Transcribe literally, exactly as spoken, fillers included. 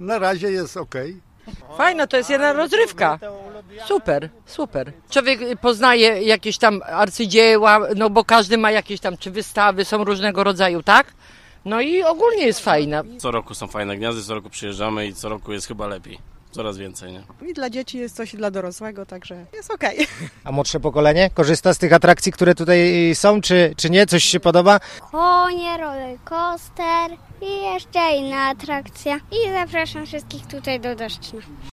Na razie jest okej. Fajna, to jest jedna rozrywka. Super, super. Człowiek poznaje jakieś tam arcydzieła, no bo każdy ma jakieś tam, czy wystawy, są różnego rodzaju, tak? No i ogólnie jest fajna. Co roku są fajne gniazdy, co roku przyjeżdżamy i co roku jest chyba lepiej. Coraz więcej, nie? I dla dzieci jest coś i dla dorosłego, także jest okej. A młodsze pokolenie korzysta z tych atrakcji, które tutaj są, czy, czy nie? Coś się podoba? Konie, roller coaster i jeszcze inna atrakcja. I zapraszam wszystkich tutaj do Deszczna.